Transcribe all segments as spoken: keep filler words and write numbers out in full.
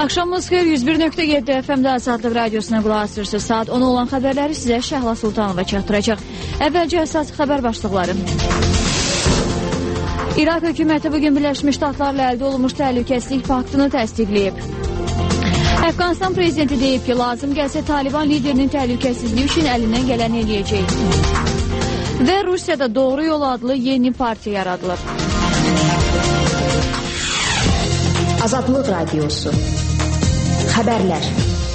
Axşamınız xeyir, yüz bir nöqtə yeddi F M-də Azadlıq Radiosuna qulaq asırsınız. Saat on olan xəbərləri sizə Şəhla Sultanova çatdıracaq. Əvvəlcə əsas xəbər başlıqları. İraq hökuməti bugün Birləşmiş Ştatlarla əldə olunmuş təhlükəsizlik paktını təsdiqləyib. Əfqanistan prezidenti deyib ki, lazım gəlsə Taliban liderinin təhlükəsizliyi üçün əlindən gələn eləyəcək. Və Rusiyada Doğru Yol adlı yeni partiya yaradılır. Azadlıq Radiosu. Xəbərlər.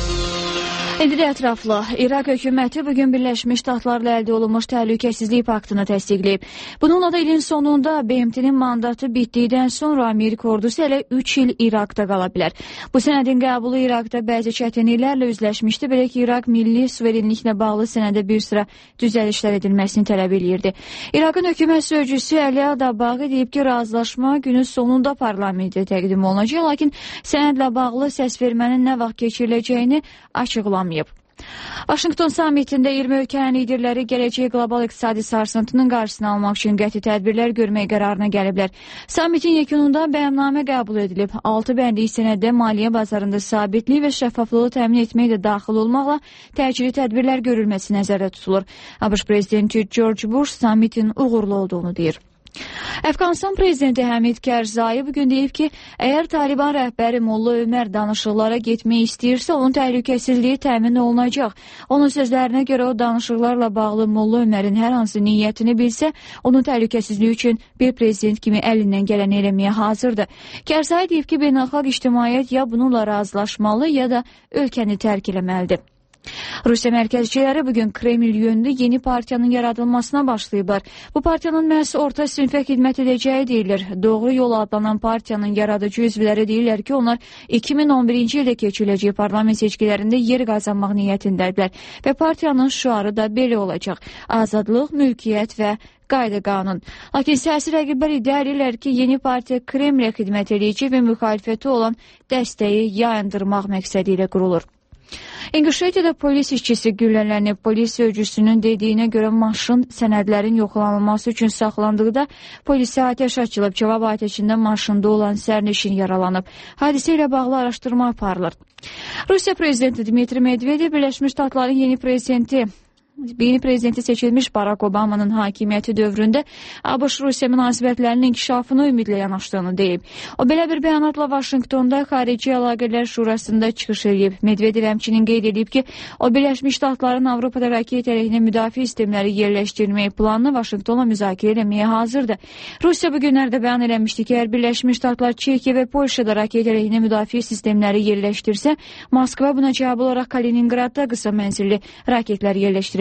İndi də ətraflı. İraq hökuməti bugün Birləşmiş Ştatlarla əldə olunmuş təhlükəsizlik paktını təsdiqləyib. Bununla da ilin sonunda B M T-nin mandatı bitdikdən sonra Amerika ordusu hələ üç il İraqda qala bilər. Bu sənədin qəbulu İraqda bəzi çətinliklərlə üzləşmişdi. Belə ki, İraq milli suverenliklə bağlı sənədə bir sıra düzəlişlər edilməsini tələb edirdi. İraqın hökumət sözcüsü Əli Adabağı deyib ki, razılaşma günün sonunda parlamentə təqdim olunacaq, lakin sənədlə bağlı səsvermənin nə vaxt keçiriləcəyini açıqlamayıb. Vaşinqton samitində iyirmi ölkənin liderləri gələcək qlobal iqtisadi sarsıntının qarşısını almaq üçün qəti tədbirlər görmək qərarına gəliblər. Samitin yekununda bəyannamə qəbul edilib. altı bəndlik sənəddə maliyyə bazarında sabitlik və şəffaflığı təmin etmək də daxil olmaqla təcili tədbirlər görülməsi nəzərdə tutulur. ABŞ prezidenti George Bush samitin uğurlu olduğunu deyir. Əfqanistan prezidenti Həmid Kərzai bugün deyib ki, əgər Taliban rəhbəri Molla Ömər danışıqlara getmək istəyirsə, onun təhlükəsizliyi təmin olunacaq. Onun sözlərinə görə o danışıqlarla bağlı Molla Ömərin hər hansı niyyətini bilsə, onun təhlükəsizliyi üçün bir prezident kimi əlindən gələni eləməyə hazırdır. Kərzai deyib ki, beynəlxalq ictimaiyyət ya bununla razılaşmalı, ya da ölkəni tərk eləməlidir. Rusiya mərkəzçiləri bugün Kreml yönlü yeni partiyanın yaradılmasına başlayıblar. Bu partiyanın məhz orta sinfə xidmət edəcəyi deyilir. Doğru Yol adlanan partiyanın yaradıcı üzvləri deyirlər ki, onlar iki min on birinci ildə keçiriləcək parlament seçkilərində yer qazanmaq niyyətindədirlər və partiyanın şüarı da belə olacaq: azadlıq, mülkiyyət və qayda qanun. Lakin siyasi rəqiblər iddia edirlər ki, yeni partiya Kremlə xidmət edəcək və müxalifəti olan dəstəyi yayındırmaq məqsədi ilə qurulur. İngişetiyada polis işçisi güllələnib. Polis sözcüsünün dediyinə görə maşın sənədlərin yoxlanılması üçün saxlandıqda polisə atəş açılıb. Cavab atəşində maşında olan sərnişin yaralanıb. Hadisə ilə bağlı araşdırma aparılır. Rusiya prezidenti Dmitri Medvedev Birləşmiş Ştatların yeni prezidenti Yeni prezidenti seçilmiş Barack Obama'nın hakimiyyəti dövründə ABŞ-Rusiya münasibətlərinin inkişafına ümidlə yanaşdığını deyib. O belə bir bəyanatla Vaşinqtonda Xarici Əlaqələr Şurasında çıxış edib. Medvedev həmçinin qeyd edib ki, o Birləşmiş Ştatların Avropada raket əleyhinə müdafiə sistemləri yerləşdirmək planını Vaşinqtonla müzakirə etməyə hazırdır. Rusiya bu günlərdə bəyan eləmişdi ki, əgər Birləşmiş Ştatlar Çekiya və Polşada raket əleyhinə müdafiə sistemləri yerləşdirsə, Moskva buna cavab olaraq Kaliningradda qısa mənzilli raketlər yerləşdirəcək.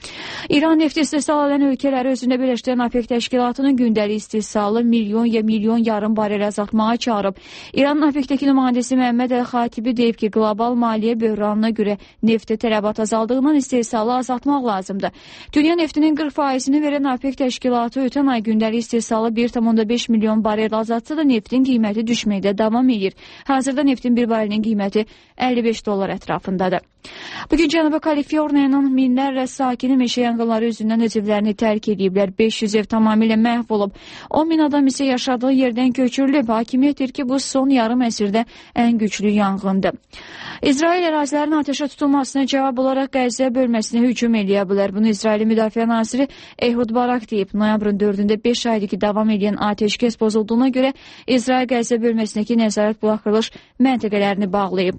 İran neft istehsal edən ölkələri özündə birləşdirən OPEC təşkilatının gündəlik istehsalı milyon ya milyon yarım barel azaltmağa çağırıb. İranın OPEC-dəki nümayəndəsi Məhəmməd Əl-Xatibi deyib ki, qlobal maliyyə böhranına görə neftə tələbat azaldığından istehsalı azaltmaq lazımdır. Dünya neftinin qırx faizini verən OPEC təşkilatı ötən ay gündəlik istehsalı bir tam onda beş milyon barel azaltsa da neftin qiyməti düşməkdə davam edir. Hazırda neftin bir barelinin qiyməti əlli beş dollar ətrafındadır. Bugün Cənubi Kaliforniyanın minlərlə sakini meşə yanğınları üzündən öz evlərini tərk ediblər. beş yüz ev tamamilə məhv olub. on min adam isə yaşadığı yerdən köçürülüb. Hakimiyyət deyir ki, bu son yarım əsrdə ən güclü yanğındır. İsrail ərazilərinin ateşə tutulmasına cavab olaraq Qəzza bölməsinə hücum eləyə bilər. Bunu İsrail Müdafiə naziri Ehud Barak deyib. Noyabrın dördündə beş aydakı davam edən atəşkəs pozulduğuna görə İsrail Qəzza bölməsindəki nəzarət buraxılış məntəqələrini bağlayıb.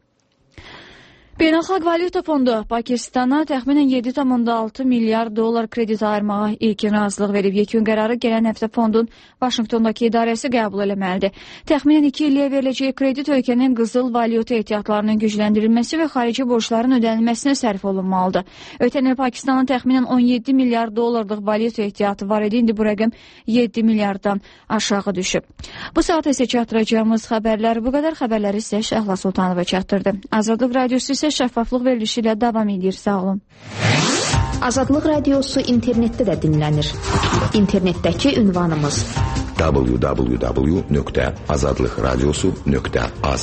Beynəlxalq Valyuta Fondu Pakistana təxminən yeddi tam onda altı milyard dollar kredit ayırmağa ilkin razılıq verib. Yekun qərarı gələn həftə fondun Vaşinqtondakı idarəsi qəbul eləməlidir. Təxminən iki illiyə veriləcək kredit ölkənin qızıl valyuta ehtiyatlarının gücləndirilməsi və xarici borcların ödənilməsinə sərf olunmalıdır. Ötən il Pakistanın təxminən on yeddi milyard dollarlıq valyuta ehtiyatı var idi. İndi bu rəqəm yeddi milyarddan aşağı düşüb. Bu saat isə çatdıracağımız xəbərlər bu qədər. Xəbərləri isə Şəhla Sultanova çatdırdı. Azadlıq Radiosu isə şəffaflıq verilişi ilə davam edir. Sağ olun. Azadlıq Radiosu internetdə də dinlənir. İnternetdəki ünvanımız w w w nöqtə azadlıqradiosu nöqtə az.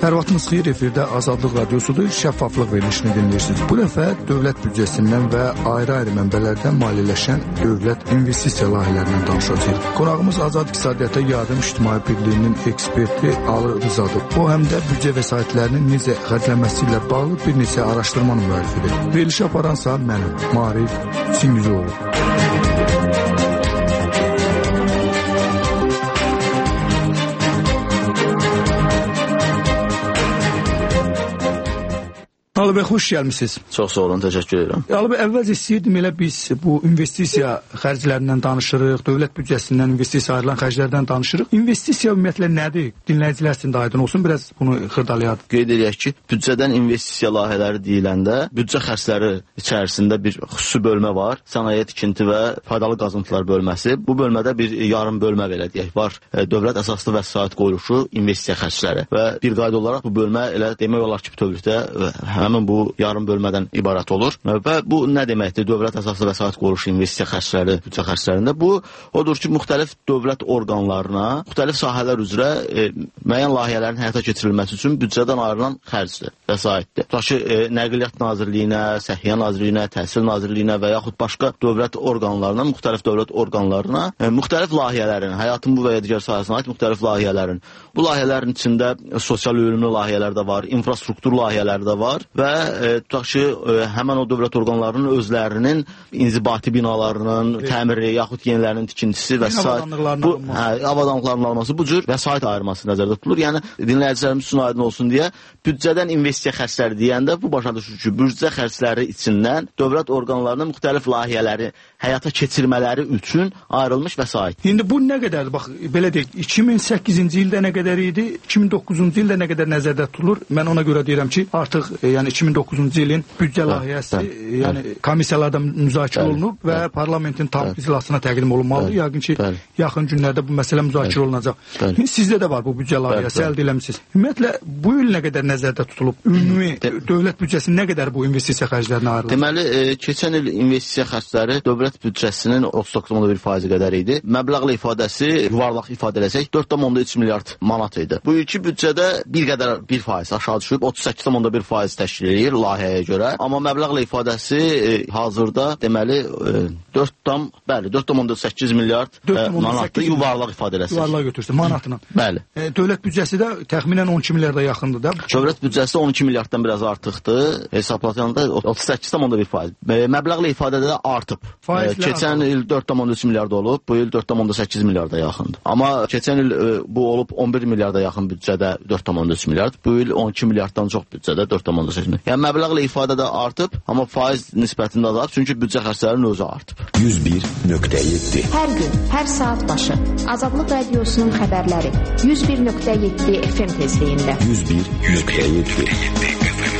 Hər vaxtınız xeyir, efirdə Azadlıq Radiosudur, şəffaflıq verilişini dinləyirsiniz. Bu dəfə dövlət büdcəsindən və ayrı-ayrı mənbələrdən maliyyələşən dövlət investisiya layihələrindən danışacağıq. Qonağımız Azad İqtisadiyyata Yardım İctimai Birliyinin eksperti Ali Rızadır. O, həm də büdcə vəsaitlərinin necə xərclənməsi ilə bağlı bir neçə araşdırmanın müəllifidir. Verilişi aparansa mənim, Marif Çingizoğlu. Ali bəy, xoş gəlmişsiniz. Çox sağ olun, təşəkkür edirəm. Ali bəy, əvvəlcə istəyirdim elə biz bu investisiya xərclərindən danışırıq, dövlət büdcəsindən investisiya ayrılan xərclərdən danışırıq. İnvestisiya ümumiyyətlə nədir? Dinləyicilər üçün də aydın olsun, biraz bunu xırdalayaq. Qeyd edək ki, büdcədən investisiya layihələri deyiləndə büdcə xərcləri içərisində bir xüsusi bölmə var. Sənaye, tikinti və faydalı qazıntılar bölməsi. Bu bölmədə bir yarım bölmə belə deyək var. Dövlət əsaslı vəsait qoyuluşu, investisiya xərcləri və bir qayda olaraq bu bölmə elə demək olar ki, bütövlükdə həmin bu yarım bölmədən ibarət olur. Və bu nə deməkdir? Dövlət əsaslı vəsait qoyuluşu investisiya xərcləri, büdcə xərclərində bu odur ki, müxtəlif dövlət orqanlarına, müxtəlif sahələr üzrə e, müəyyən layihələrin həyata keçirilməsi üçün büdcədən ayrılan xərcdir, vəsaitdir. Tutaq ki, e, Nəqliyyat Nazirliyinə, Səhiyyə Nazirliyinə, Təhsil Nazirliyinə və yaxud başqa dövlət orqanlarına, müxtəlif dövlət orqanlarına e, müxtəlif layihələrin, həyatın bu və ya digər sahəsinə aid müxtəlif layihələrin, bu layihələrin içində sosial ürünlü layihələr də var, infrastruktur layihələri də var və e, tutaq ki, e, həmən o dövlət orqanlarının özlərinin inzibati binalarının evet. təmiri, yaxud yenilərinin tikintisi və s. Bu, hə, avadanlıqların alması, bu cür vəsait ayırması nəzərdə tutulur. Yəni, dinləyicilərimiz üçün aydın olsun deyə, büdcədən investisiya xərcləri deyəndə bu başa düşür ki, büdcə xərcləri içindən dövlət orqanlarının müxtəlif layihələri həyata keçirmələri üçün ayrılmış vəsait. İndi bu nə qədərdir? Bax, belə deyək, iki min səkkizinci ildə nə qədər idi, iki min doqquzuncu ildə nə qədər nəzərdə tutulur? Mən ona görə deyirəm ki, artıq e, yəni iki min doqquzuncu ilin büdcə layihəsi, bəli, yəni bəli. Komissiyalarda müzakirə bəli, olunub və bəli. Parlamentin tam bəli. İclasına təqdim olunmalıdır. Bəli. Yəqin ki, bəli. Yaxın günlərdə bu məsələ müzakirə bəli. Olunacaq. Bəli. Sizdə də var bu büdcə layihəsi, əldə eləmisiniz. Ümumiyyətlə, bu il nə qədər nəzərdə tutulub? Ümumi De dövlət büdcəsinin nə qədər bu investisiya xərclərinə ayrılır? Deməli, e, keçən il investisiya xərcləri dövlət büdcəsinin otuz doqquz nöqtə bir faizi qədər idi. Məbləğlə ifadəsi, yuvarlaq ifadə eləsək, dörd nöqtə üç milyard manat idi. Bu ilki büdcədə bir qədər bir faiz aşağı düşüb, otuz səkkiz nöqtə bir faiz təşkil edir layihəyə görə. Amma məbləğlə ifadəsi e, hazırda deməli e, dörd nöqtə səkkiz milyard e, manatlı yuvarlaq ifadə eləsək. Yuvarlaq götürsün, manatla. Bəli. E, dövlət büdcəsi də təxminən on iki milyarda yaxındır da. Dövlət büdcəsi on iki milyarddan biraz artıqdır. Hesablatanda otuz səkkiz nöqtə bir faiz. E, məbləğlə ifadədə də artıb. E, keçən il dörd nöqtə üç milyard olub, bu il dörd nöqtə səkkiz milyarda yaxındır. Amma keçən il e, bu olub on bir milyarda yaxın büdcədə dörd nöqtə üç milyard, bu il on iki milyarddan çox büdcədə dörd nöqtə səkkiz milyard. Yəni məbləğlə ifadədə artıb, amma faiz nisbətində azalıb, çünki büdcə xərclərinin özü artıb. yüz bir nöqtə yeddi. Hər gün, hər saat başı Azadlıq Radiosunun xəbərləri yüz bir nöqtə yeddi F M tezliyində. yüz bir nöqtə yeddi.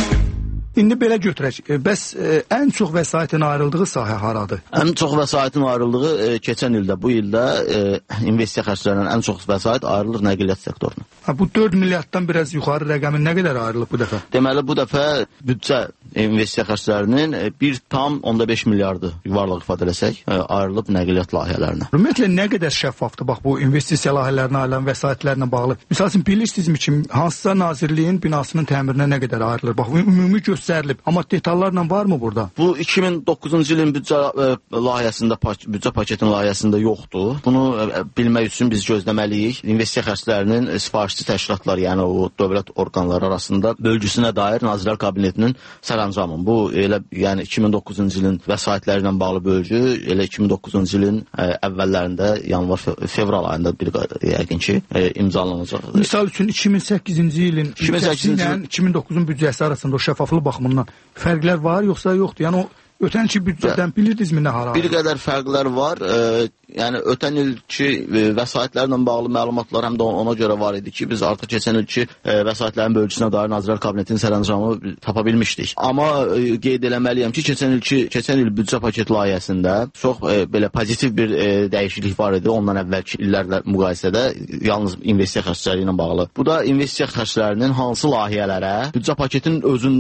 İndi belə götürək. Bəs e, ən çox vəsaitin ayrıldığı sahə haradır? Ən çox vəsaitin ayrıldığı e, keçən ildə, bu ildə e, investisiya xərclərindən ən çox vəsait ayrılır nəqliyyat sektoruna. Ha, bu dörd milyarddan biraz yuxarı rəqəmin nə qədər ayrılıb bu dəfə? Deməli, bu dəfə büdcə investisiya xərclərinin bir tam onda beş milyardı yuvarlaq ifadə eləsək, e, ayrılıb nəqliyyat layihələrinə. Ümumiyyətlə, nə qədər şəffafdır bax bu investisiya layihələrinə ayrılan vəsaitlərlə bağlı? Misal üçün, bilirsinizmi ki, hansısa nazirliyin binasının təmirinə nə qədər ayrılır? Bax, ümumi göstərilib. Amma detallarla varmı burada? Bu iki min doqquzuncu ilin büdcə e, layihəsində, büdcə paketinin layihəsində yoxdur. Bunu e, bilmək üçün biz gözləməliyik. İnvestisiya xərclərinin e, sifarişçi təşkilatlar, yəni o dövlət orqanları arasında bölgüsünə dair Nazirlər Kabinetinin sərəncamı. Bu elə yəni iki min doqquzuncu ilin vəsaitləri ilə bağlı bölgü elə iki min doqquzuncu ilin e, əvvəllərində yanvar fevral ayında bir yəqin ki e, imzalanacaq. Misal üçün iki min səkkizinci ilin büdcəsi ilə iki min doqquzun büdcəsi arasında o şəffaflıq baxımından fərqlər var, yoxsa yoxdur? Yəni o ötən ilki büdcədən bilirdinizmi nə hara? Bir qədər fərqlər var. E, yəni ötən ilki e, vəsaitlərlə bağlı məlumatlar həm də ona görə var idi ki, biz artıq keçən ilki e, vəsaitlərin bölgüsünə dair Nazirlər Kabinetinin sərəncamı tapa bilmişdik. Amma e, qeyd eləməliyəm ki, keçən ilki keçən il büdcə paket layihəsində çox e, belə pozitiv bir e, dəyişiklik var idi ondan əvvəlki illərlə müqayisədə, yalnız investisiya xərcləri ilə bağlı. Bu da investisiya xərclərinin hansı layihələrə büdcə paketinin özündə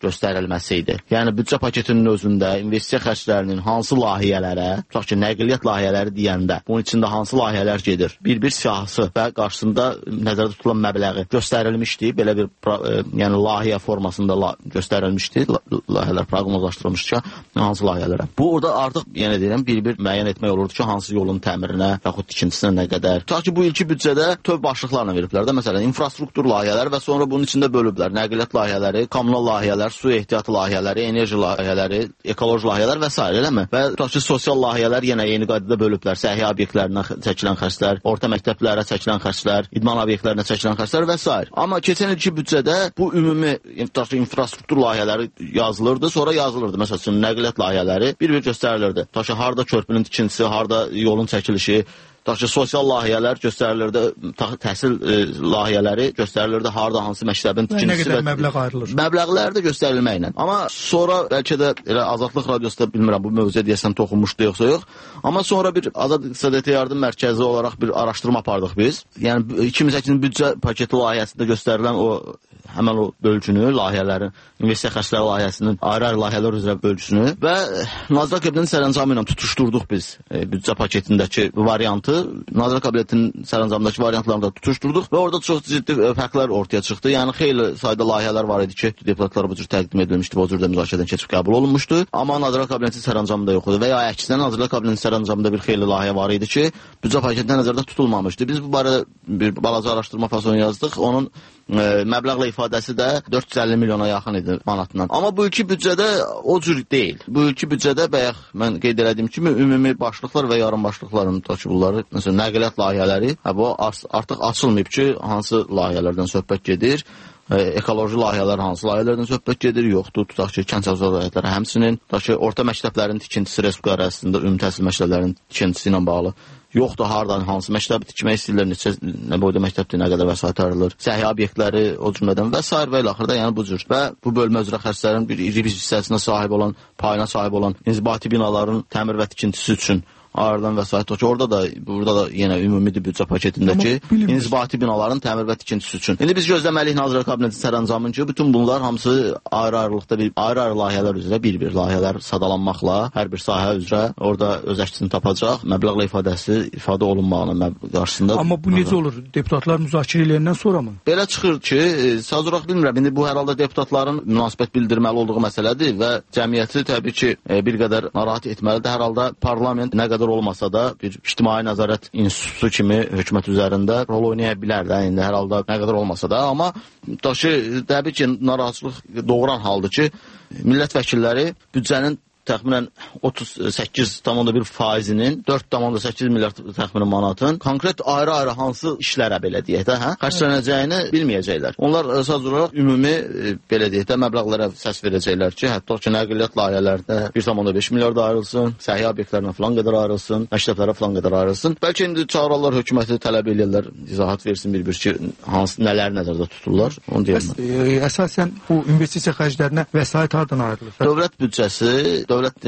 göstərilməsi idi. Yəni büdcə paketinin özündə investisiya xərclərinin hansı layihələrə, tutaq ki, nəqliyyat layihələri deyəndə bunun içində hansı layihələr gedir? Bir-bir siyahısı və qarşısında nəzərdə tutulan məbləği göstərilmişdi. Belə bir e, yəni layihə formasında la göstərilmişdi. Layihələr proqnozlaşdırılmışdı ki, hansı layihələrə. Bu orada artıq yenə deyirəm bir-bir müəyyən etmək olurdu ki, hansı yolun təmirinə yaxud tikintisinə nə qədər. Tutaq ki, bu ilki büdcədə töv başlıqlarla veriblər də. Məsələn, infrastruktur layihələri və sonra bunun içində bölüblər. Nəqliyyat layihələri, kommunal layihələr, su ehtiyatı layihələri, enerji layihələri, ekoloji layihələr və s. eləmi? Və tutaq ki, sosial layihələr yenə yeni qaydada bölüblər. Səhiyyə obyektlərinə çəkilən xərclər, orta məktəblərə çəkilən xərclər, idman obyektlərinə çəkilən xərclər və s. Amma keçən ilki büdcədə bu ümumi tutaq ki, infrastruktur layihələri yazılırdı, sonra yazılırdı. Məsələn, nəqliyyat layihələri bir-bir göstərilirdi. Tutaq ki, harda körpünün tikintisi, harda yolun çəkilişi, tutaq ki, sosial layihələr göstərilirdi, təhsil e, layihələri göstərilirdi, harda hansı məktəbin tikintisi. Nə qədər məbləğ ayrılır? Məbləğlər də göstərilməklə. Amma sonra bəlkə də elə Azadlıq Radiosunda bilmirəm, bu mövzuya deyəsən toxunmuşdu yoxsa yox. Amma sonra bir Azad İqtisadiyyata Yardım Mərkəzi olaraq bir araşdırma apardıq biz. Yəni iki min səkkizin büdcə paketi layihəsində göstərilən o həmən o bölgünü, layihələrin, investisiya xərcləri layihəsinin ayrı-ayrı layihələr üzrə bölgüsünü və Nazirlər Kabinetinin sərəncamı ilə tutuşdurduq biz e, büdcə paketindəki variantı. Nazirlər Kabinetinin sərəncamındakı variantlarını da tutuşdurduq və orada çox ciddi fərqlər ortaya çıxdı. Yəni xeyli sayda layihələr var idi ki, deputatlara bu cür təqdim edilmişdi, bu cür də müzakirədən keçib qəbul olunmuşdu. Amma Nazirlər Kabinetinin sərəncamında yox idi və ya əksinə Nazirlər Kabinetinin sərəncamında bir xeyli layihə var idi ki, büdcə paketində nəzərdə tutulmamışdı. Biz bu barədə bir balaca araşdırma fasonu yazdıq. Onun e, məbləğlə ifadəsi də dörd yüz əlli milyona yaxın idi manatından. Amma bu ilki büdcədə o cür deyil. Bu ilki büdcədə bayaq mən qeyd etdiyim kimi ümumi başlıqlar və yarım başlıqların tutaq ki, bunları məsələn nəqliyyat layihələri, hə, bu artıq açılmayıb ki, hansı layihələrdən söhbət gedir. Ekoloji layihələr hansı layihələrdən söhbət gedir, yoxdur. Tutaq ki, kənd təsərrüfatı layihələri həmçinin, tutaq ki, orta məktəblərin tikintisi respublika ərazisində ümumi təhsil məktəblərinin tikintisi ilə bağlı yoxdur, hardan hansı məktəbi tikmək istəyirlər, neçə nə boyda məktəbdir, nə qədər vəsait ayrılır, səhiyyə obyektləri o cümlədən və s. və ilə axırda yəni bu cür və bu bölmə üzrə xərclərin bir iri bir hissəsinə sahib olan, payına sahib olan inzibati binaların təmir və tikintisi üçün ayrılan vəsait o ki, orada da, burada da yenə ümumidir büdcə paketindəki inzibati binaların təmir və tikintisi üçün. İndi biz gözləməliyik Nazirlər Kabinetinin sərəncamını ki, bütün bunlar hamısı ayrı-ayrılıqda bir ayrı-ayrı layihələr üzrə bir-bir layihələr sadalanmaqla hər bir sahə üzrə orada öz əksini tapacaq, məbləğlə ifadəsi ifadə olunmağının qarşısında. Amma bu necə olur? Deputatlar müzakirə edəndən sonra mı? Belə çıxır ki, sadəcə olaraq bilmirəm. İndi bu hər halda deputatların münasibət bildirməli olduğu məsələdir və cəmiyyəti təbii ki, bir qədər narahat etməlidir. Hər halda parlament nə qədər olmasa da bir ictimai nəzarət institutu kimi hökumət üzərində rol oynaya bilər də, indi hər halda nə qədər olmasa da, amma daşı təbii ki, narahatçılıq doğuran haldır ki, millət vəkilləri büdcənin təxminən otuz səkkiz tam bir faizinin dörd tam səkkiz milyard təxminən manatın konkret ayrı-ayrı hansı işlərə belə deyək də, hə, xərclənəcəyini bilməyəcəklər. Onlar sadəcə olaraq ümumi belə deyək də məbləğlərə səs verəcəklər ki, hətta ki, nəqliyyat layihələrdə bir tam beş milyard ayrılsın, səhiyyə obyektlərinə falan qədər ayrılsın, məktəblərə falan qədər ayrılsın. Bəlkə indi çağırarlar hökuməti tələb edirlər, izahat versin bir-bir ki, hansı nələr nəzərdə tuturlar, onu deyirəm. E, əsasən bu investisiya xərclərinə vəsait hardan ayrılır? Dövlət büdcəsi, Dövlət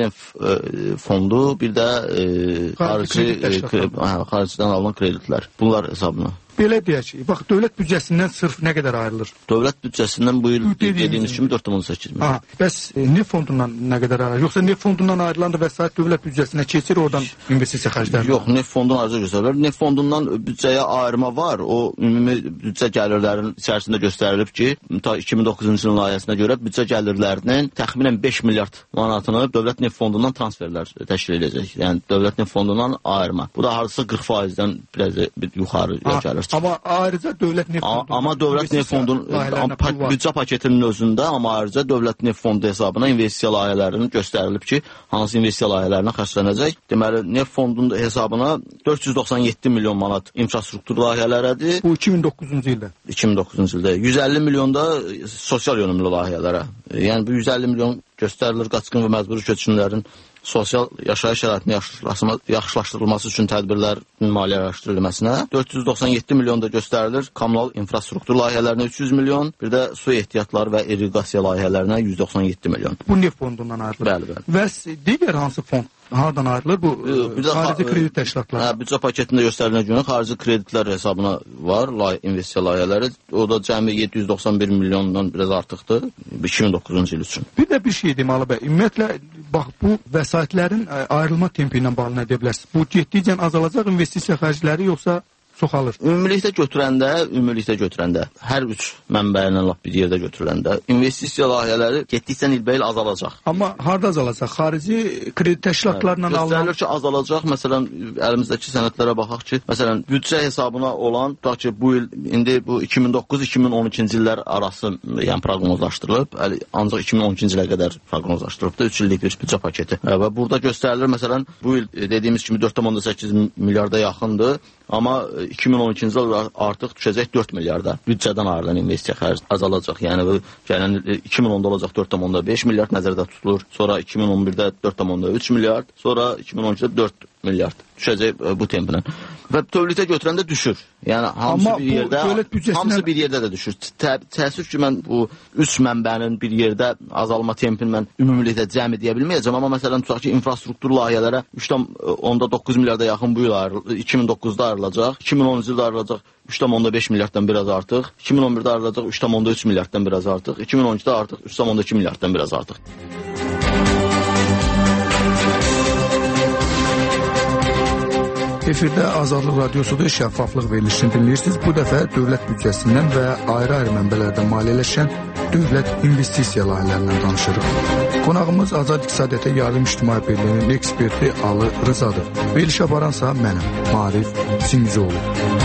fondu, bir də e, xarici, e, kre, hə, xaricdən alınan kreditlər. Bunlar hesabına. Belə deyək ki, bax, dövlət büdcəsindən sırf nə qədər ayrılır? Dövlət büdcəsindən bu il dediyimiz kimi dörd tam səkkiz milyon. Bəs e, neft fondundan nə qədər ayrılır? Yoxsa neft fondundan ayrılan da vəsait dövlət büdcəsinə keçir, oradan investisiya xərcləri? Yox, neft fondundan ayrıca göstərilir. Neft fondundan büdcəyə ayırma var. O ümumi büdcə gəlirlərinin içərisində göstərilib ki, ta iki min doqquzuncu ilin layihəsinə görə büdcə gəlirlərinin təxminən beş milyard manatını dövlət neft fondundan transferlər təşkil edəcək. Yəni dövlət neft fondundan ayırma. Bu da hardasa qırx faizdən biraz bir yuxarı gəlir. Amma ayrıca dövlət neft fondu. Amma dövlət neft fondunun büdcə paketinin özündə, amma ayrıca dövlət neft fondu hesabına investisiya layihələrinin göstərilib ki, hansı investisiya layihələrinə xərclənəcək. Deməli, neft fondunun hesabına dörd yüz doxsan yeddi milyon manat infrastruktur layihələrədir. Bu iki min doqquzuncu ildə. iki min doqquzuncu ildə. yüz əlli milyon da sosial yönümlü layihələrə. Yəni bu yüz əlli milyon göstərilir qaçqın və məcburi köçkünlərin sosial yaşayış şəraitinin yaxşılaşdırılması üçün tədbirlərin maliyyələşdirilməsinə, dörd yüz doxsan yeddi milyon da göstərilir kommunal infrastruktur layihələrinə üç yüz milyon, bir də su ehtiyatları və irriqasiya layihələrinə yüz doxsan yeddi milyon. Bu neft fondundan ayrılır. Bəli, bəli. Və digər hansı fond hardan ayrılır bu e, xarici kredit təşkilatları? Hə, büdcə paketində göstərilən görə xarici kreditlər hesabına var lay, investisiya layihələri. O da cəmi yeddi yüz doxsan bir milyondan biraz artıqdır iki min doqquzuncu il üçün. Bir də bir şey deyim Ali bəy. Ümumiyyətlə bax bu vəsaitlərin ayrılma tempi ilə bağlı nə deyə bilərsiniz? Bu getdikcə azalacaq investisiya xərcləri yoxsa çoxalır? Ümumilikdə götürəndə, ümumilikdə götürəndə, hər üç mənbəyindən lap bir yerdə götürüləndə investisiya layihələri getdikcə ilbəil azalacaq. Amma harda azalacaq? Xarici kredit təşkilatlarından hə, alınan... Göstərilir ki, azalacaq. Məsələn, əlimizdəki sənədlərə baxaq ki, məsələn, büdcə hesabına olan, tutaq ki, bu il, indi bu iki min doqquz iki min on ikinci illər arası yəni proqnozlaşdırılıb, ancaq iki min on ikinci ilə qədər proqnozlaşdırılıb da üç illik bir büdcə paketi. Və burada göstərilir, məsələn, bu il dediyimiz kimi dörd tam səkkiz milyarda yaxındır. Amma iki min on ikinci il artıq düşəcək dörd milyarda. Büdcədən ayrılan investisiya xərci azalacaq. Yəni bu gələn iki min onda olacaq dörd tam beş milyard nəzərdə tutulur. Sonra iki min on birdə dörd tam üç milyard, sonra iki min on ikidə dörd milyard düşəcək bu templə. Və dövlətə götürəndə düşür. Yəni hamısı Amma bir yerdə, büdcəsindən... hamısı bir yerdə də düşür. Tə, təəssüf ki, mən bu üç mənbənin bir yerdə azalma tempini mən ümumilikdə cəmi deyə bilməyəcəm, amma məsələn tutaq ki, infrastruktur layihələrə üç tam doqquz milyarda yaxın bu il ayrılacaq, iki min doqquzda ayrılacaq, iki min onuncu ildə ayrılacaq üç tam beş milyarddan biraz artıq, iki min on birdə ayrılacaq üç tam üç milyarddan biraz artıq, iki min on ikidə artıq üç tam iki milyarddan biraz artıq. Efirdə Azadlıq Radiosu'da şəffaflıq verilişini dinləyirsiniz. Bu dəfə dövlət büdcəsindən və ayrı-ayrı mənbələrdən maliyyələşən dövlət investisiya layihələrindən danışırıq. Qonağımız Azad İqtisadiyyata Yardım İctimai Birliyinin eksperti Ali Rızadır. Veriliş aparansa mənəm, Marif Singizoğlu.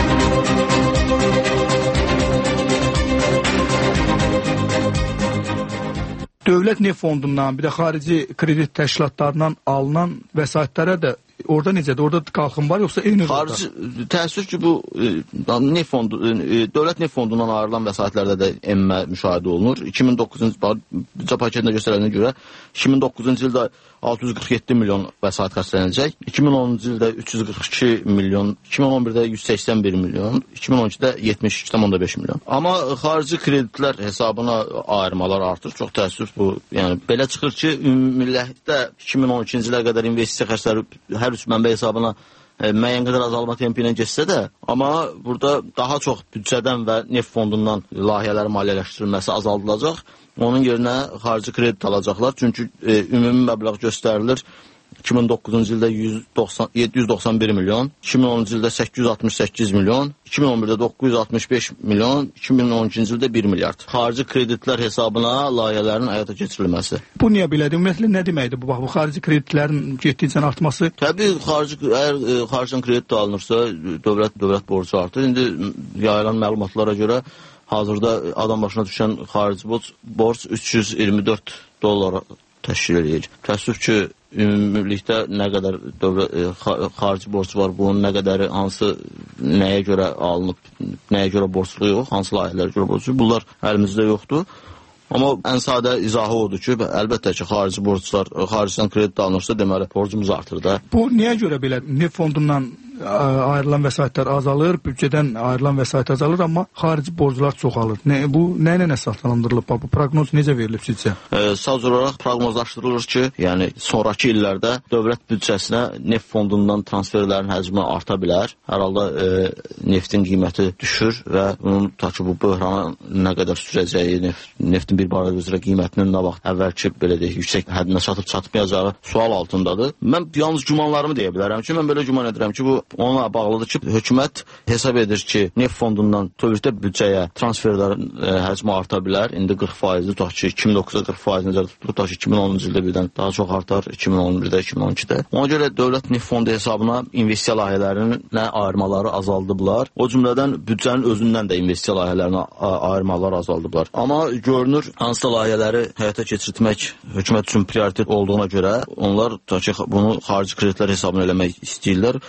Dövlət Neft Fondundan, bir də xarici kredit təşkilatlarından alınan vəsaitlərə də orada necədir? Orada qalxım var yoxsa eyni orada? Xarici, təəssüf ki, bu e, neft fondu, e, dövlət neft fondundan ayrılan vəsaitlərdə də enmə müşahidə olunur. iki min doqquzuncu büdcə paketində göstərilənə görə iki min doqquzuncu ildə altı yüz qırx yeddi milyon vəsait xərclənəcək. iki min onuncu ildə üç yüz qırx iki milyon, iki min on birdə yüz səksən bir milyon, iki min on ikidə yetmiş iki tam beş milyon. Amma xarici kreditlər hesabına ayırmalar artır. Çox təəssüf bu. Yəni belə çıxır ki, ümumilikdə iki min on ikinci ilə qədər investisiya xərcləri hər üç mənbə hesabına e, müəyyən qədər azalma tempi ilə getsə də, amma burada daha çox büdcədən və neft fondundan layihələrin maliyyələşdirilməsi azaldılacaq. Onun yerinə xarici kredit alacaqlar. Çünki e, ümumi məbləğ göstərilir iki min doqquzuncu ildə yeddi yüz doxsan bir milyon, iki min onuncu ildə səkkiz yüz altmış səkkiz milyon, iki min on birdə doqquz yüz altmış beş milyon, iki min on ikinci ildə bir milyard. Xarici kreditlər hesabına layihələrin həyata keçirilməsi. Bu niyə belədir? Ümumiyyətlə nə deməkdir bu? Bax, bu xarici kreditlərin getdikcə artması? Təbii xarici əgər e, xaricdən kredit alınırsa, dövlət dövlət borcu artır. İndi yayılan məlumatlara görə hazırda adam başına düşən xarici borc, borc üç yüz iyirmi dörd dollar təşkil edir. Təəssüf ki, ümumilikdə nə qədər dövlət, e, xarici borc var, bunun nə qədəri, hansı, nəyə görə alınıb, nəyə görə borclu yox, hansı layihələrə görə borclu, bunlar əlimizdə yoxdur. Amma ən sadə izahı odur ki, əlbəttə ki, xarici borclar, xaricdən kredit alınırsa, deməli, borcumuz artır da. Bu niyə görə belə? Neft fondundan ayrılan vəsaitlər azalır, büdcədən ayrılan vəsait azalır, amma xarici borclar çoxalır. Nə, bu nə ilə əsaslandırılıb? Bu proqnoz necə verilib sizcə? E, Sadəcə olaraq proqnozlaşdırılır ki, yəni sonrakı illərdə dövlət büdcəsinə neft fondundan transferlərin həcmi arta bilər. Hər halda e, neftin qiyməti düşür və bunun ta ki, bu böhrana nə qədər sürəcəyi, neft, neftin bir barədə üzrə qiymətinin nə vaxt əvvəlki belə deyək, yüksək həddinə çatıb çatmayacağı sual altındadır. Mən yalnız gümanlarımı deyə bilərəm ki, mən belə güman edirəm ki, bu onunla bağlıdır ki, hökumət hesab edir ki, neft fondundan dövlətə büdcəyə transferlərin e, həcmi arta bilər. İndi qırx faizli, tutaq ki, iki min doqquzda qırx faiz nəzərdə tutulur, tutaq ki, iki min onuncu ildə birdən daha çox artar, iki min on birdə, iki min on ikidə. Ona görə dövlət neft fondu hesabına investisiya layihələrinin ayırmaları azaldıblar. O cümlədən büdcənin özündən də investisiya layihələrinə ayırmalar azaldıblar. Amma görünür, hansısa layihələri həyata keçirtmək hökumət üçün prioritet olduğuna görə onlar tutaq ki, bunu xarici kreditlər hesabına eləmək istəyirlər. Ola bilər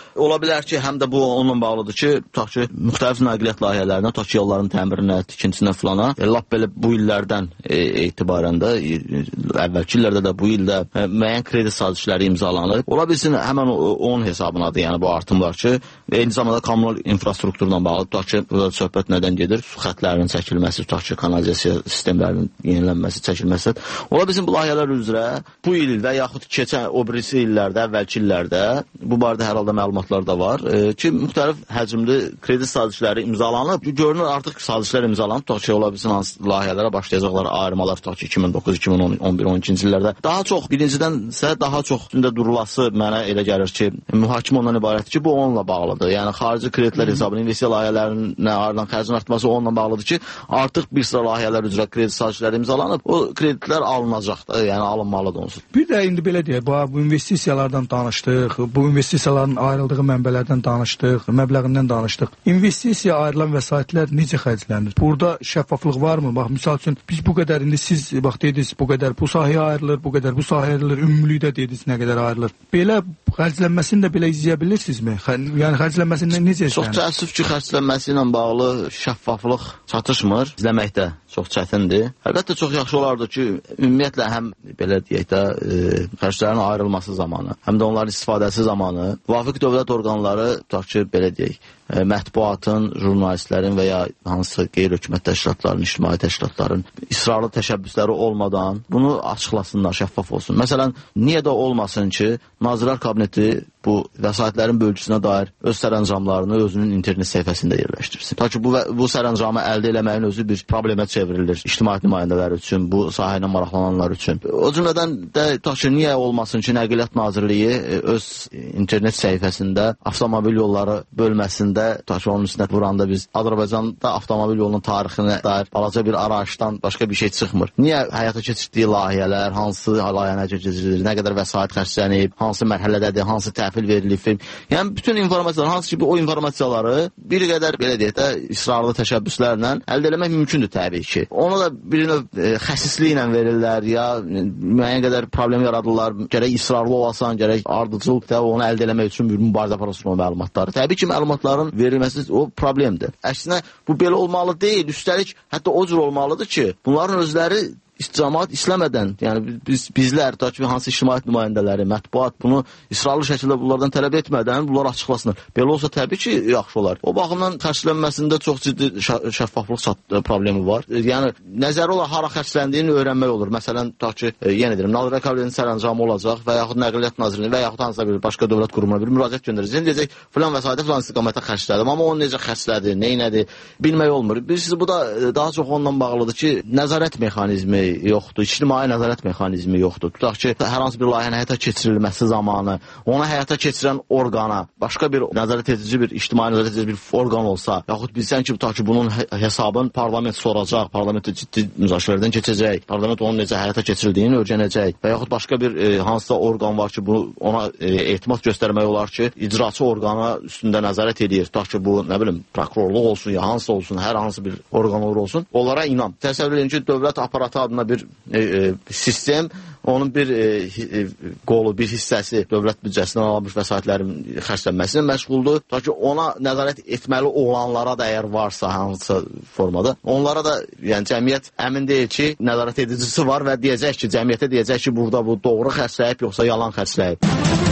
bilər ki, həm də bu onunla bağlıdır ki, tutaq ki, müxtəlif nəqliyyat layihələrinə, tutaq ki, yolların təmirinə, tikintisinə filana, e, lap belə bu illərdən e, etibarən də, e, əvvəlki illərdə də bu ildə e, müəyyən kredi sazişləri imzalanıb. Ola bilsin, həmən onun hesabınadır, yəni bu artımlar ki, eyni zamanda kommunal infrastrukturla bağlı, tutaq ki, burada söhbət nədən gedir? Su xətlərinin çəkilməsi, tutaq ki, kanalizasiya sistemlərinin yenilənməsi, çəkilməsi. Ola bilsin, bu layihələr üzrə bu il və yaxud keçən o birisi illərdə, əvvəlki illərdə, bu barədə hər halda məlumatlar da var e, ki, müxtəlif həcmli kredi sazişləri imzalanıb. Görünür, artıq sazişlər imzalanıb. Tutaq ki, ola bilsin, hansı layihələrə başlayacaqlar, ayrımalar, tutaq ki, iki min doqquz iki min on bir on ikinci illərdə. Daha çox, birincidənsə daha çox üstündə durulası mənə elə gəlir ki, mühakimə ondan ibarətdir ki, bu onunla bağlıdır. Yəni, xarici kreditlər hesabını, investisiya layihələrinin ayrılan xərcin artması onunla bağlıdır ki, artıq bir sıra layihələr üzrə kredi sazişləri imzalanıb, o kreditlər alınacaq da, yəni alınmalıdır onsuz. Bir də indi belə deyək, bu, bu investisiyalardan danışdıq, bu investisiyaların ayrıldığı mənbələrdən danışdıq, məbləğindən danışdıq. İnvestisiya ayrılan vəsaitlər necə xərclənir? Burada şəffaflıq varmı? Bax, misal üçün, biz bu qədər, indi siz, bax, dediniz, bu qədər bu sahəyə ayrılır, bu qədər bu sahəyə ayrılır, ümumlükdə dediniz, nə qədər ayrılır. Belə xərclənməsini də belə izləyə bilirsinizmi? Yəni, xərclənməsindən necə izlənir? Çox təəssüf ki, xərclənməsi ilə bağlı şəffaflıq çatışmır. İzləməkdə çox çətindir. Əlbəttə, çox yaxşı olardı ki, ümumiyyətlə həm, belə deyək də, e, xərclərin ayrılması zamanı, həm də onların istifadəsi zamanı müvafiq dövlət orqanları, tutaq ki, belə deyək, e, mətbuatın, jurnalistlərin və ya hansı qeyri-hökumət təşkilatların, ictimai təşkilatların israrlı təşəbbüsləri olmadan bunu açıqlasınlar, şəffaf olsun. Məsələn, niyə də olmasın ki, Nazirlər Kabineti bu vəsaitlərin bölgüsünə dair öz sərəncamlarını özünün internet səhifəsində yerləşdirsin. Ta ki, bu, bu sərəncamı əldə eləməyin özü bir problemə çevrilir ictimai nümayəndələr üçün, bu sahə ilə maraqlananlar üçün. O cümlədən də, ta ki, niyə olmasın ki, Nəqliyyat Nazirliyi öz internet səhifəsində avtomobil yolları bölməsində, ta ki, onun üstünə vuranda biz Azərbaycanda avtomobil yolunun tarixinə dair balaca bir arayışdan başqa bir şey çıxmır. Niyə həyata keçirdiyi layihələr, hansı layihə keçirilir, nə qədər vəsait xərclənib, hansı mərhələdədir, hansı təhvil verilib, film. Yəni, bütün informasiyalar, hansı ki, o informasiyaları bir qədər, belə deyək də, israrlı təşəbbüslərlə əldə eləmək mümkündür təbii ki. Ona da bir növ e, xəsisliklə verirlər, ya e, müəyyən qədər problem yaradırlar, gərək israrlı olasan, gərək ardıcıl da onu əldə eləmək üçün bir mübarizə aparasın o məlumatları. Təbii ki, məlumatların verilməsi o problemdir. Əksinə, bu belə olmalı deyil, üstəlik, hətta o cür olmalıdır ki, bunların özləri cəmaət istəmədən, yəni biz, bizlər, da ki, hansı ictimaiyyət nümayəndələri, mətbuat bunu israrlı şəkildə bunlardan tələb etmədən bunlar açıqlasınlar. Belə olsa təbii ki, yaxşı olar. O baxımdan xərclənməsində çox ciddi şəffaflıq problemi var. Yəni, nəzəri olar, hara xərcləndiyini öyrənmək olur. Məsələn, ta ki, yenə deyirəm, Nazirlər Kabinetinin sərəncamı olacaq və yaxud Nəqliyyat Nazirliyinin və yaxud hansısa bir başqa dövlət qurumuna bir müraciət göndərəcək. Deyəcək, filan vəsaitə filan istiqamətə xərclədim, amma onu necə xərclədi, neynədir, bilmək olmur. Birisi bu da daha çox ondan bağlıdır ki, nəzarət mexanizmi yoxdur, ictimai nəzarət mexanizmi yoxdur. Tutaq ki, hər hansı bir layihənin həyata keçirilməsi zamanı ona həyata keçirən orqana başqa bir nəzarət edici bir, ictimai nəzarət edici bir orqan olsa, yaxud bilsən ki, tutaq ki, bunun hesabın parlament soracaq, parlamentdə ciddi müzakirələrdən keçəcək, parlament onun necə həyata keçirildiyini öyrənəcək və yaxud başqa bir e, hansısa orqan var ki, bunu ona e, etimad göstərmək olar ki, icraçı orqana üstündə nəzarət edir. Tutaq ki, bu, nə bilim, prokurorluq olsun, ya hansı olsun, hər hansı bir orqan olur olsun, onlara inam. Təsəvvür edin ki, dövlət aparatı adına bir e, e, sistem, onun bir e, e, qolu, bir hissəsi dövlət büdcəsindən alınmış vəsaitlərin xərclənməsindən məşğuldur. Ta ki, ona nəzarət etməli olanlara da əgər varsa hansısa formada, onlara da, yəni cəmiyyət əmin deyil ki, nəzarət edicisi var və deyəcək ki, cəmiyyətə deyəcək ki, burada bu doğru xərcləyib, yoxsa yalan xərcləyib.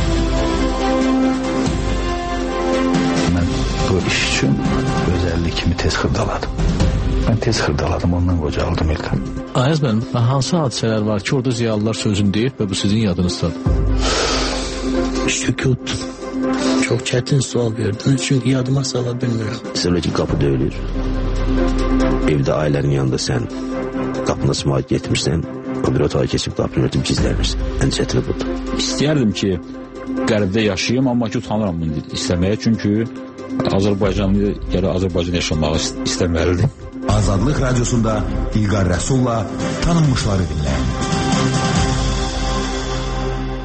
Mən bu iş üçün özəllik kimi tez xırdaladım. Mən tez xırdaladım, ondan qocaldım İlkan. Ayaz mənim, hansı hadisələr var ki, orada ziyalılar sözünü deyib və bu sizin yadınızdadır? Sükut. Çox çətin sual verdin, çünki yadıma sala bilmirəm. Mesela ki, qapı döyülür. Evdə ailənin yanında sən qapına sımaq getmirsən, o bir otağa keçib qapını örtüb gizlənirsən. Ən çətini budur. İstəyərdim ki, qərbdə yaşayayım, amma ki, utanıram bunu istəməyə, çünki Azərbaycanlı gələ Azərbaycan yaşamağı istəməlidir. Azadlıq Radyosunda İlqar Rəsulla tanınmışları dinləyin.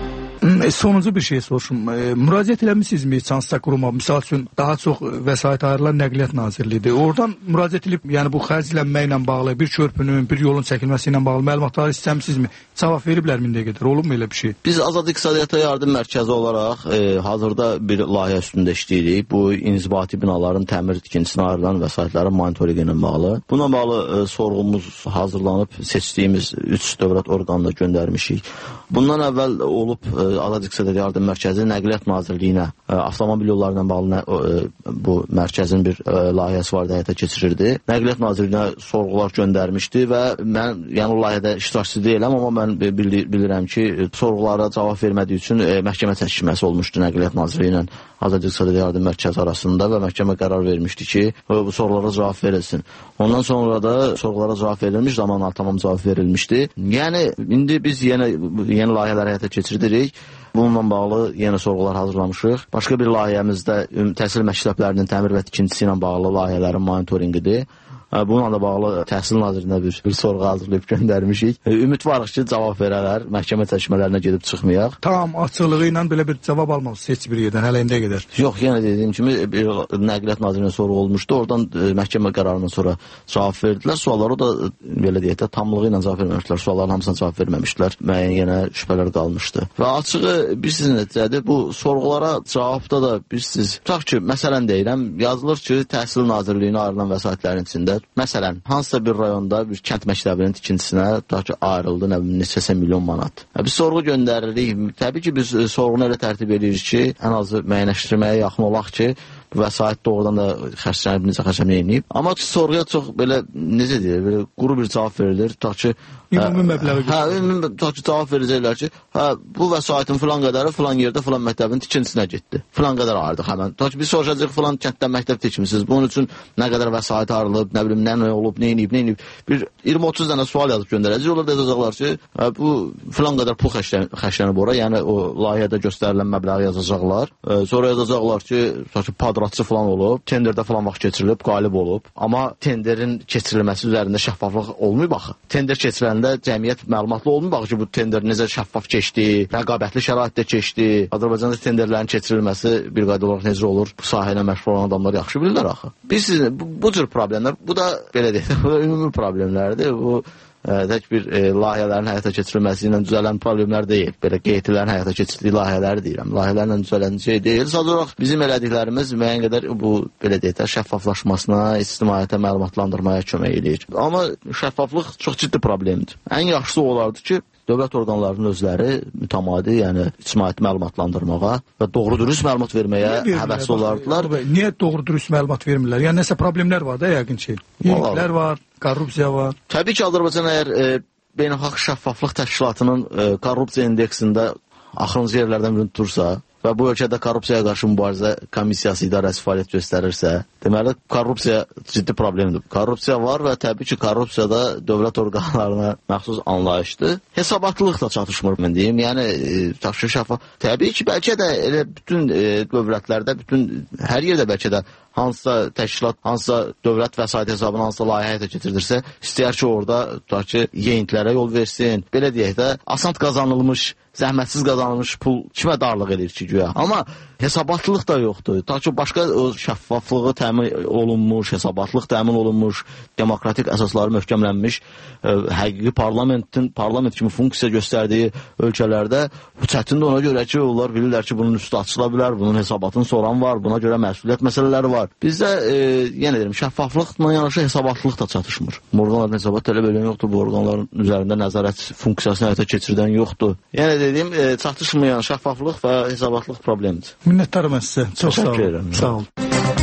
E, sonuncu bir şey soruşum. E, müraciət eləmisinizmi hansısa quruma? Misal üçün daha çox vəsait ayrılan Nəqliyyat Nazirliyidir. Oradan müraciət edib, yəni bu xərclənməklə bağlı, bir körpünün, bir yolun çəkilməsi ilə bağlı məlumatları istəmisinizmi? Cavab veriblərmi indiyə qədər? Olubmu elə bir şey? Biz Azad İqtisadiyyata Yardım Mərkəzi olaraq e, hazırda bir layihə üstündə işləyirik. Bu inzibati binaların təmir tikintisinə ayrılan vəsaitlərin monitoringi ilə bağlı. Buna bağlı e, sorğumuz hazırlanıb seçdiyimiz üç dövlət orqanına göndərmişik. Bundan əvvəl olub e, Azad İqtisadiyyata Yardım Mərkəzi Nəqliyyat Nazirliyinə e, avtomobil yolları ilə bağlı nə, e, bu mərkəzin bir e, layihəsi var, həyata keçirirdi. Nəqliyyat Nazirliyinə sorğular göndərmişdi və mən yəni o layihədə iştirakçı deyiləm, amma mən bilir, bilirəm ki, sorğulara cavab vermədiyi üçün e, məhkəmə çəkilməsi olmuşdu Nəqliyyat Nazirliyi ilə Azad İqtisadiyyata Yardım Mərkəzi arasında və məhkəmə qərar vermişdi ki, bu sorğulara cavab verilsin. Ondan sonra da sorğulara cavab verilmiş, zamanla tamam cavab verilmişdi. Yəni indi biz yenə yeni layihələr həyata keçiririk. Bununla bağlı yeni sorğular hazırlamışıq. Başqa bir layihəmizdə təhsil məktəblərinin təmir və tikintisi ilə bağlı layihələrin monitoringidir. Bununla da bağlı Təhsil Nazirinə bir, bir sorğu hazırlayıb göndərmişik. Ümidvarıq ki, cavab verələr, məhkəmə çəkişmələrinə gedib çıxmayaq. Tam açıqlığı ilə belə bir cavab almamız heç bir yerdən, hələ indiyə qədər. Yox, yenə dediyim kimi bir Nəqliyyat Nazirinə sorğu olmuşdu. Oradan e, məhkəmə qərarından sonra cavab verdilər. Suallara da belə deyək də tamlığı ilə cavab verməmişdilər. Sualların hamısına cavab verməmişdilər. Müəyyən yenə şübhələr qalmışdı. Və açığı bilirsiniz necədir? Bu sorğulara cavabda da bilirsiniz. Tutaq ki, məsələn deyirəm, yazılır ki, Təhsil Nazirliyinə ayrılan vəsaitlərin içində məsələn, hansısa bir rayonda bir kənd məktəbinin tikintisinə tutaq ki, ayrıldı nə bilim neçəsə milyon manat. Biz sorğu göndəririk. Təbii ki, biz sorğunu elə tərtib edirik ki, ən azı müəyyənləşdirməyə yaxın olaq ki, bu vəsait doğrudan da xərclənib, necə xərclənib. Amma sorğuya çox belə necə deyir, belə quru bir cavab verilir. Tutaq ki, ümumi məbləği hə, ümumi tutaq ki, cavab verəcəklər ki, hə, bu vəsaitin filan qədəri filan yerdə filan məktəbin tikintisinə getdi. Filan qədər ayırdıq həmən. Tutaq ki, biz soruşacağıq filan kənddən məktəb tikmisiniz. Bunun üçün nə qədər vəsait ayrılıb, nə bilim, nə nə olub, nə edib, nə edib. Bir iyirmi otuz dənə sual yazıb göndərəcək. Onlar da yazacaqlar ki, hə, bu filan qədər pul xərclənib ora, yəni o layihədə göstərilən məbləği yazacaqlar. E, sonra yazacaqlar ki, tutaq ki, padratçı filan olub, tenderdə filan vaxt keçirilib, qalib olub. Amma tenderin keçirilməsi üzərində şəffaflıq olmayıb axı. Tender keçiriləndə cəmiyyət məlumatlı olmayıb axı ki, bu tender necə şəffaf keçdi, rəqabətli şəraitdə keçdi. Azərbaycanda tenderlərin keçirilməsi bir qayda olaraq necə olur? Bu sahə ilə məşğul olan adamlar yaxşı bilirlər axı. Biz bu, bu cür problemlər, bu da belə deyək, bu da ümumi problemlərdir. Bu ə, tək bir ə, layihələrin həyata keçirilməsi ilə düzələn problemlər deyil. Belə qeytilərin həyata keçirdiyi layihələri deyirəm. Layihələrlə düzələn şey deyil. Sadəcə olaraq bizim elədiklərimiz müəyyən qədər bu belə deyək də şəffaflaşmasına, ictimaiyyətə məlumatlandırmaya kömək edir. Amma şəffaflıq çox ciddi problemdir. Ən yaxşısı olardı ki, dövlət orqanlarının özləri mütəmadi, yəni ictimaiyyəti məlumatlandırmağa və doğru-dürüst məlumat verməyə həvəsli olardılar. Niyə doğru-dürüst məlumat vermirlər? Yəni nəsə problemlər var da yəqin ki. Yeniliklər var, korrupsiya var. Təbii ki, Azərbaycan əgər e, Beynəlxalq Şəffaflıq Təşkilatının e, korrupsiya indeksində axırıncı yerlərdən birini tutursa və bu ölkədə korrupsiyaya qarşı mübarizə komissiyası idarəsi fəaliyyət göstərirsə, deməli korrupsiya ciddi problemdir. Korrupsiya var və təbii ki, korrupsiyada dövlət orqanlarına məxsus anlayışdır. Hesabatlılıq da çatışmır, mən deyim. Yəni e, şəffaf. Təbii ki, bəlkə də elə bütün e, dövlətlərdə, bütün hər yerdə bəlkə də hansısa təşkilat, hansısa dövlət vəsait hesabına hansısa layihə həyata keçirdirsə, istəyər ki, orada tutaq ki, yeniliklərə yol versin. Belə deyək də, asant qazanılmış, zəhmətsiz qazanılmış pul kimə darlıq edir ki, güya. Amma hesabatlılıq da yoxdur. Ta ki, başqa o şəffaflığı təmin olunmuş, hesabatlıq təmin olunmuş, demokratik əsasları möhkəmlənmiş, ə, həqiqi parlamentin, parlament kimi funksiya göstərdiyi ölkələrdə bu çətindir ona görə ki, onlar bilirlər ki, bunun üstü açıla bilər, bunun hesabatını soran var, buna görə məsuliyyət məsələləri var. Bizdə, e, yenə deyirəm, şəffaflıqla yanaşı hesabatlılıq da çatışmır. Bu orqanların hesabat tələb edən yoxdur, bu orqanların üzərində nəzarət funksiyasını həyata keçirdən yoxdur. Yəni dediyim, e, çatışmayan şəffaflıq və hesabatlıq problemidir. Minnətdarım sizə. Çox sağ olun. Sağ olun.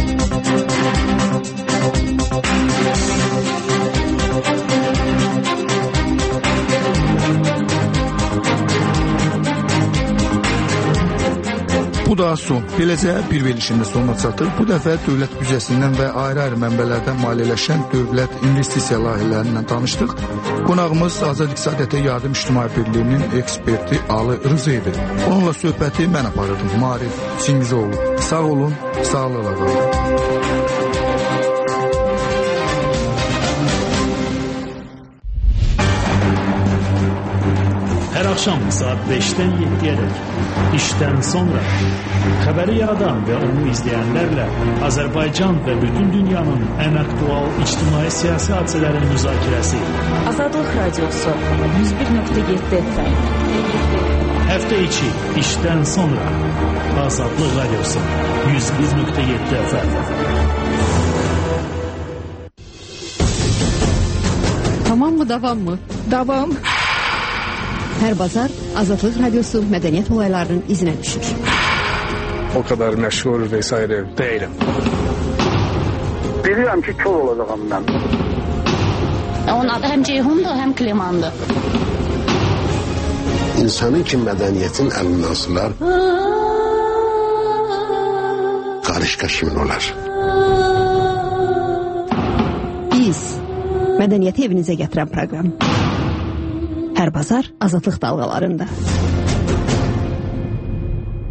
Bu da son. Beləcə bir verilişində sonuna çatır. Bu dəfə dövlət büdcəsindən və ayrı-ayrı mənbələrdən maliyyələşən dövlət investisiya layihələrindən tanışdıq. Qonağımız Azad İqtisadiyyata Yardım İctimai Birliyinin eksperti Ali Rıza idi. Onunla söhbəti mən aparırdım. Marif Çingizoğlu. Sağ olun, sağlıqla qalın. Hər axşam saat beşdən yeddiyədək işdən sonra xəbəri yaradan və onu izləyənlərlə Azərbaycan və bütün dünyanın ən aktual ictimai-siyasi hadisələrin müzakirəsi. Azadlıq Radiosu yüz bir nöqtə yeddi F M. Həftə içi işdən sonra Azadlıq Radiosu yüz bir nöqtə yeddi F M. Tamam mı, davam mı? Davam. Hər bazar Azadlıq Radiosu mədəniyyət olaylarının izinə düşür. O kadar məşhur vesaire değilim. Bilirəm ki, kör olacağım mən. Onun adı həm Ceyhundur, həm Klimandır. İnsanın ki mədəniyyətin əlindən sılar, qarışqa kimin olar? Biz mədəniyyəti evinizə gətirən proqram. Hər bazar Azadlıq dalğalarında.